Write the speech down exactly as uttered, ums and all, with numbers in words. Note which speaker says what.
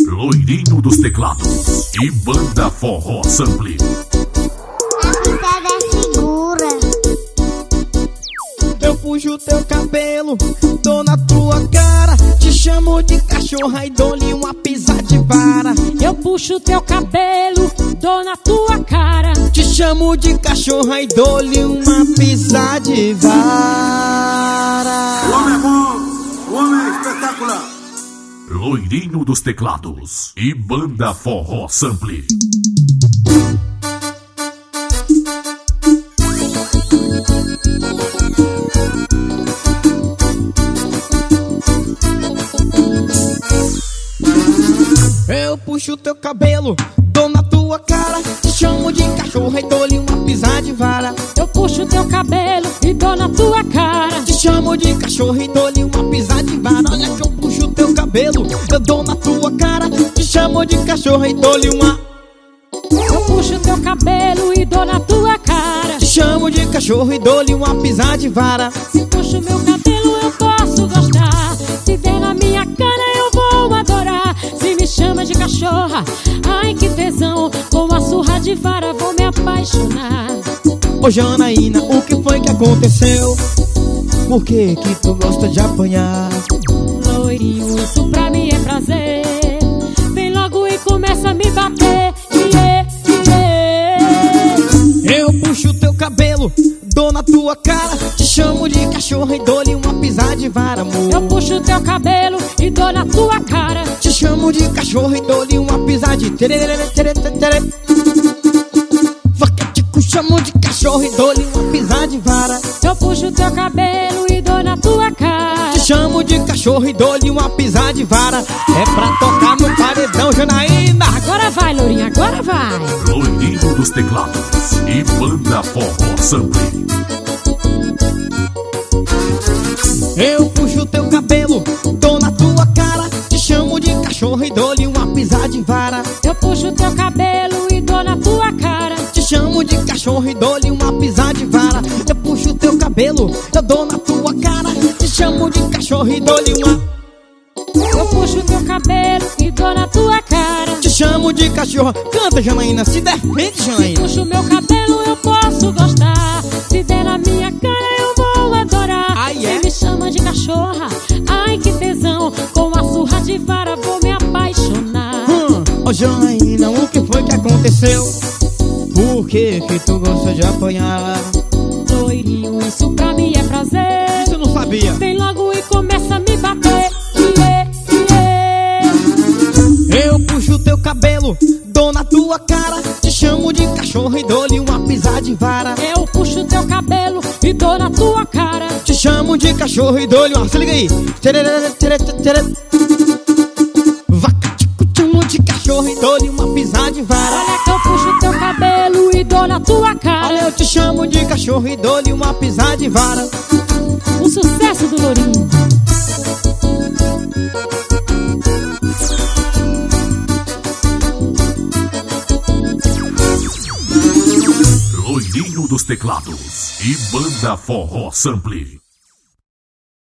Speaker 1: Loirinho dos teclados e Banda Forró Sample.
Speaker 2: A pisada é segura.
Speaker 3: Eu puxo teu cabelo, dou na tua cara, te chamo de cachorra e dou-lhe uma pisada de vara.
Speaker 4: Eu puxo teu cabelo, dou na tua cara,
Speaker 3: te chamo de cachorra e dou-lhe uma pisada de vara.
Speaker 5: O homem é bom, o homem é espetacular.
Speaker 1: Loirinho dos teclados e Banda Forró Sample.
Speaker 3: Eu puxo teu cabelo, dou na tua cara, te chamo de cachorra e dou-lhe uma pisada de vara.
Speaker 4: eu puxo teu cabelo e dou na tua cara,
Speaker 3: Te chamo de cachorro e dou-lhe uma pisada de vara. Olha que eu puxo teu cabelo, eu dou na tua cara, te chamo de cachorro e dou-lhe uma.
Speaker 4: eu puxo teu cabelo e dou na tua cara.
Speaker 3: Te chamo de cachorro e dou-lhe uma pisada de vara.
Speaker 4: Se puxo meu cabelo eu posso gostar, se der na minha cara eu vou adorar. Se me chama de cachorra, ai que tesão, com a surra de vara vou me apaixonar.
Speaker 3: Ô Janaína, o que foi que aconteceu? Por que que tu gosta de apanhar?
Speaker 4: Loirinho, isso pra mim é prazer, vem logo e começa a me bater. Yeah, yeah.
Speaker 3: Eu puxo teu cabelo, dou na tua cara, te chamo de cachorro e dou-lhe uma pisada de vara, amor.
Speaker 4: Eu puxo teu cabelo e dou na tua cara,
Speaker 3: Te chamo de cachorro e dou-lhe uma pisada de tererê, tererê, tererê. Vacatico, chamo de cachorro e dou-lhe uma pisada de vara.
Speaker 4: eu puxo teu cabelo e dou na tua cara.
Speaker 3: Te chamo de cachorro e dou-lhe uma pisada de vara. É pra tocar no paredão, Janaína.
Speaker 4: Agora vai, Lourinha, agora vai.
Speaker 1: Loirinho dos teclados e Banda Forró Sample.
Speaker 3: Eu puxo teu cabelo, dou na tua cara, te chamo de cachorro e dou-lhe uma pisada de vara.
Speaker 4: Eu puxo teu cabelo e dou na tua cara,
Speaker 3: Te chamo de cachorro e dou-lhe uma pisada de vara. Eu puxo teu cabelo, eu dou na tua cara, te chamo de cachorro e dou-lhe uma.
Speaker 4: eu puxo teu cabelo e dou na tua cara.
Speaker 3: Te chamo de cachorro. Canta, Janaína, se defende, Janaína.
Speaker 4: Puxo meu cabelo eu posso gostar, se der na minha cara eu vou adorar.
Speaker 3: Ai, é?
Speaker 4: Se me chama de cachorra, ai que tesão, com a surra de vara vou me apaixonar.
Speaker 3: Hum, ô Janaína, o que foi que aconteceu? Por que que tu gosta de apanhar?
Speaker 4: Loirinho, isso pra mim é prazer,
Speaker 3: Isso eu não sabia.
Speaker 4: vem logo e começa a me bater. Yeah, yeah.
Speaker 3: Eu puxo teu cabelo, dou na tua cara, te chamo de cachorro e dou-lhe uma pisada de vara.
Speaker 4: Eu puxo teu cabelo e dou na tua cara,
Speaker 3: Te chamo de cachorro e dou-lhe uma. Se liga aí. Tererê, tererê, tererê. Vacatico, chamo de cachorro e dou-lhe uma pisada de vara.
Speaker 4: olha que eu puxo teu cabelo e dou na tua
Speaker 3: Olha,
Speaker 4: cara.
Speaker 3: eu te chamo de cachorro e dou-lhe uma pisada de vara.
Speaker 4: O sucesso do Lourinho.
Speaker 1: Loirinho dos teclados e Banda Forró Sample.